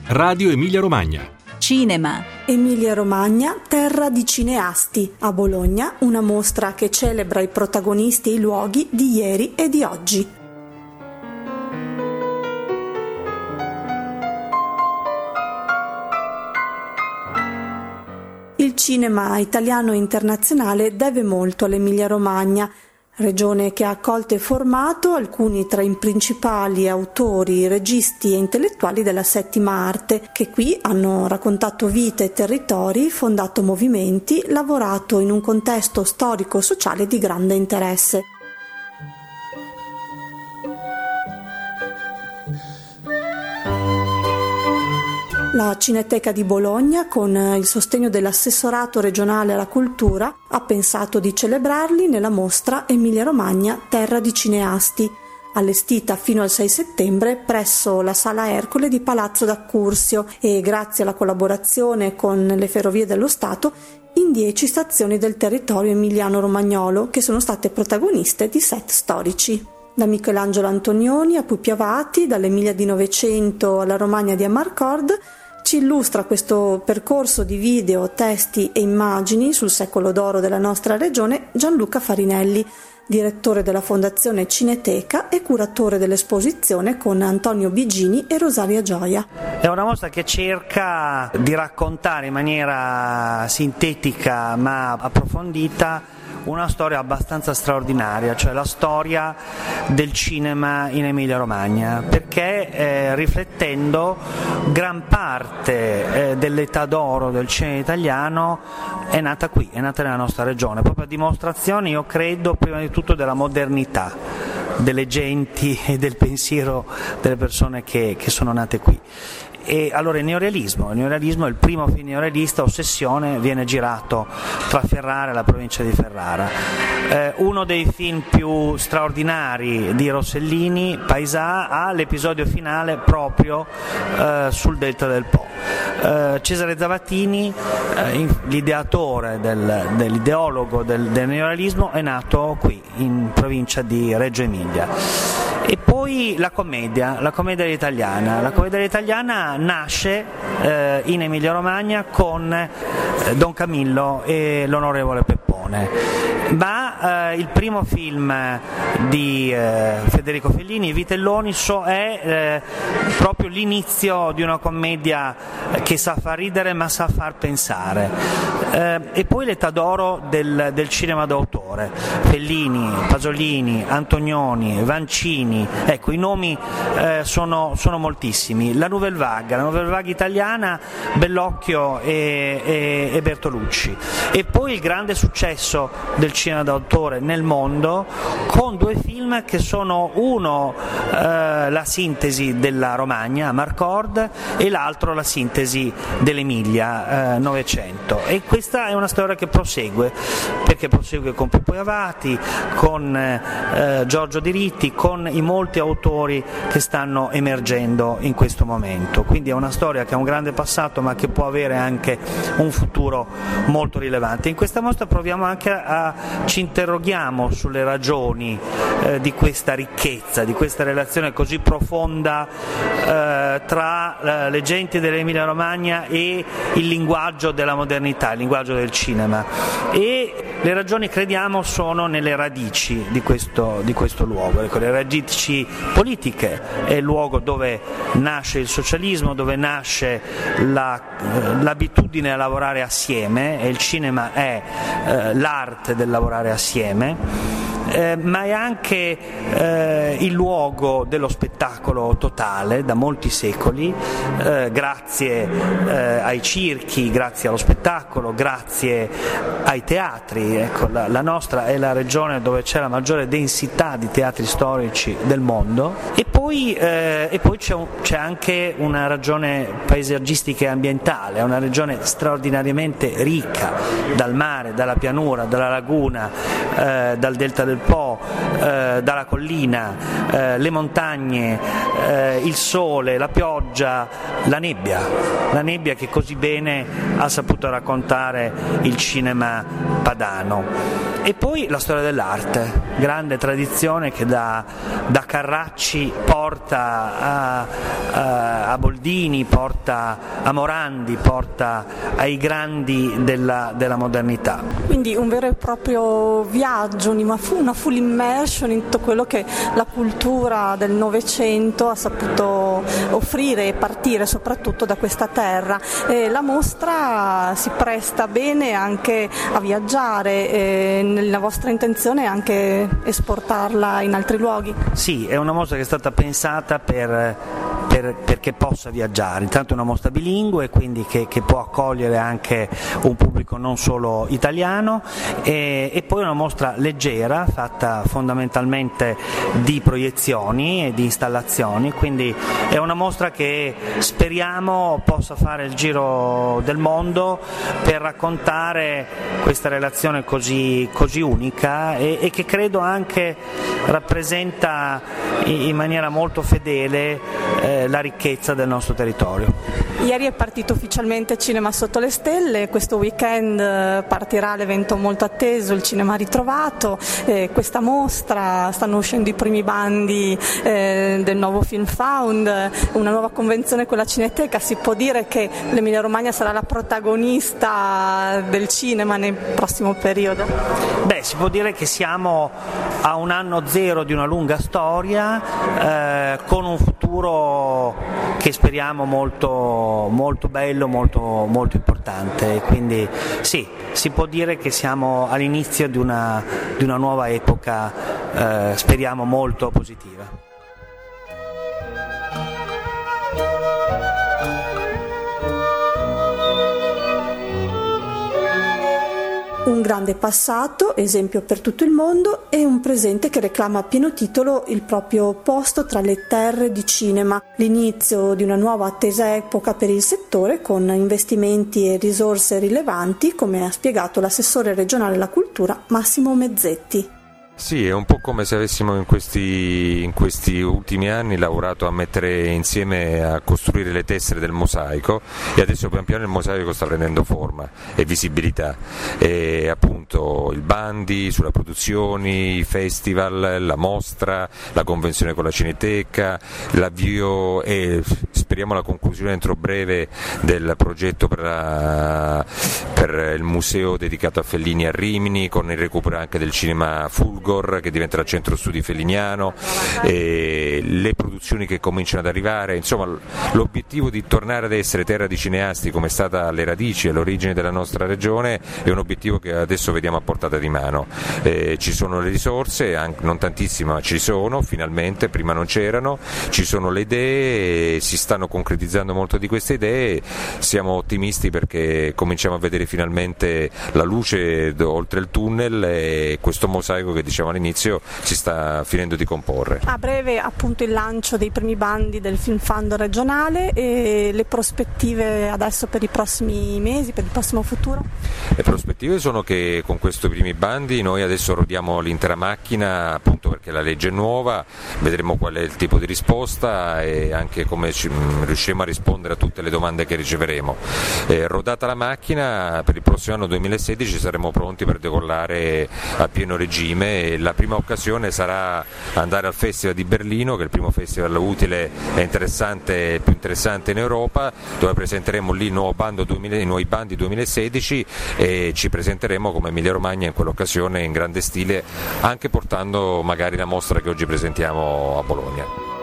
Radio Emilia Romagna. Cinema. Emilia Romagna, terra di cineasti. A Bologna, una mostra che celebra i protagonisti e i luoghi di ieri e di oggi. Il cinema italiano e internazionale deve molto all'Emilia Romagna, regione che ha accolto e formato alcuni tra i principali autori, registi e intellettuali della settima arte, che qui hanno raccontato vite e territori, fondato movimenti, lavorato in un contesto storico-sociale di grande interesse. La Cineteca di Bologna, con il sostegno dell'Assessorato regionale alla cultura, ha pensato di celebrarli nella mostra Emilia Romagna, terra di cineasti, allestita fino al 6 settembre presso la Sala Ercole di Palazzo d'Accursio e, grazie alla collaborazione con le Ferrovie dello Stato, in 10 stazioni del territorio emiliano-romagnolo che sono state protagoniste di set storici. Da Michelangelo Antonioni a Pupi Avati, dall'Emilia di Novecento alla Romagna di Amarcord, ci illustra questo percorso di video, testi e immagini sul secolo d'oro della nostra regione Gianluca Farinelli, direttore della Fondazione Cineteca e curatore dell'esposizione con Antonio Bigini e Rosaria Gioia. È una mostra che cerca di raccontare in maniera sintetica ma approfondita una storia abbastanza straordinaria, cioè la storia del cinema in Emilia-Romagna, perché riflettendo gran parte dell'età d'oro del cinema italiano è nata qui, è nata nella nostra regione, proprio a dimostrazione, io credo, prima di tutto della modernità delle genti e del pensiero delle persone che sono nate qui. E allora il neorealismo è il primo film neorealista, Ossessione, viene girato tra Ferrara e la provincia di Ferrara. Uno dei film più straordinari di Rossellini, Paesà, ha l'episodio finale proprio sul delta del Po. Cesare Zavattini, l'ideatore dell'ideologo del neorealismo, è nato qui in provincia di Reggio Emilia. E poi la commedia italiana. La commedia italiana nasce in Emilia Romagna con Don Camillo e l'onorevole Peppone. Ma il primo film di Federico Fellini, Vitelloni, è proprio l'inizio di una commedia che sa far ridere ma sa far pensare. E poi l'età d'oro del cinema d'autore, Fellini, Pasolini, Antonioni, Vancini, ecco, i nomi sono moltissimi. La Nouvelle Vague italiana, Bellocchio e Bertolucci. E poi il grande successo del cinema d'autore nel mondo, con due film che sono uno la sintesi della Romagna, Amarcord, e l'altro la sintesi dell'Emilia, Novecento. E questa è una storia che prosegue, perché prosegue con Pupi Avati, con Giorgio Di Ritti, con i molti autori che stanno emergendo in questo momento. Quindi è una storia che ha un grande passato ma che può avere anche un futuro molto rilevante. In questa mostra proviamo anche ci interroghiamo sulle ragioni di questa ricchezza, di questa relazione così profonda tra le genti dell'Emilia Romagna e il linguaggio della modernità, il linguaggio del cinema. E le ragioni, crediamo, sono nelle radici di questo luogo. Ecco, le radici politiche, è il luogo dove nasce il socialismo, dove nasce l'abitudine a lavorare assieme, e il cinema è l'arte del lavorare assieme. Ma è anche il luogo dello spettacolo totale da molti secoli, grazie ai circhi, grazie allo spettacolo, grazie ai teatri. Ecco, la nostra è la regione dove c'è la maggiore densità di teatri storici del mondo. E poi c'è anche una ragione paesaggistica e ambientale, è una regione straordinariamente ricca, dal mare, dalla pianura, dalla laguna, dal delta del Po, dalla collina, le montagne, il sole, la pioggia, la nebbia che così bene ha saputo raccontare il cinema padano. E poi la storia dell'arte, grande tradizione che da Carracci porta a Boldini, porta a Morandi, porta ai grandi della modernità. Quindi un vero e proprio viaggio, una full immersion in tutto quello che la cultura del Novecento ha saputo offrire e partire soprattutto da questa terra. La mostra si presta bene anche a viaggiare, la vostra intenzione è anche esportarla in altri luoghi? Sì, è una mostra che è stata pensata perché possa viaggiare, intanto è una mostra bilingue, quindi che può accogliere anche un pubblico non solo italiano, e poi una mostra leggera fatta fondamentalmente di proiezioni e di installazioni, quindi è una mostra che speriamo possa fare il giro del mondo per raccontare questa relazione così unica e che credo anche rappresenta in maniera molto fedele la ricchezza del nostro territorio. Ieri è partito ufficialmente Cinema sotto le stelle, questo weekend partirà l'evento molto atteso, il Cinema Ritrovato, questa mostra, stanno uscendo i primi bandi del nuovo Film Found, una nuova convenzione con la Cineteca. Si può dire che l'Emilia Romagna sarà la protagonista del cinema nel prossimo periodo? Beh, si può dire che siamo a un anno zero di una lunga storia, con un futuro che speriamo molto bello, molto importante, quindi sì, si può dire che siamo all'inizio di una nuova epoca, speriamo molto positiva. Un grande passato, esempio per tutto il mondo, e un presente che reclama a pieno titolo il proprio posto tra le terre di cinema, l'inizio di una nuova attesa epoca per il settore con investimenti e risorse rilevanti, come ha spiegato l'assessore regionale alla cultura Massimo Mezzetti. Sì, è un po' come se avessimo in questi ultimi anni lavorato a mettere insieme, a costruire le tessere del mosaico, e adesso pian piano il mosaico sta prendendo forma e visibilità, e appunto i bandi sulle produzioni, i festival, la mostra, la convenzione con la Cineteca, l'avvio e speriamo la conclusione entro breve del progetto per il museo dedicato a Fellini a Rimini, con il recupero anche del cinema Fulgor che diventerà centro studi felliniano, e le produzioni che cominciano ad arrivare, insomma l'obiettivo di tornare ad essere terra di cineasti come è stata alle radici e all'origine della nostra regione è un obiettivo che adesso vediamo a portata di mano. Ci sono le risorse, anche, non tantissime ma ci sono, finalmente, prima non c'erano, ci sono le idee, si stanno concretizzando molto di queste idee, siamo ottimisti perché cominciamo a vedere finalmente la luce oltre il tunnel, e questo mosaico che diciamo all'inizio si sta finendo di comporre. A breve appunto il lancio dei primi bandi del Film Fund regionale, e le prospettive adesso per i prossimi mesi, per il prossimo futuro? Le prospettive sono che con questi primi bandi noi adesso rodiamo l'intera macchina, appunto perché la legge è nuova, vedremo qual è il tipo di risposta e anche come riusciremo a rispondere a tutte le domande che riceveremo. Rodata la macchina, per il prossimo anno 2016 saremo pronti per decollare a pieno regime. La prima occasione sarà andare al Festival di Berlino, che è il primo festival utile e interessante, più interessante in Europa, dove presenteremo lì i nuovi bandi 2016 e ci presenteremo come Emilia Romagna in quell'occasione in grande stile, anche portando magari la mostra che oggi presentiamo a Bologna.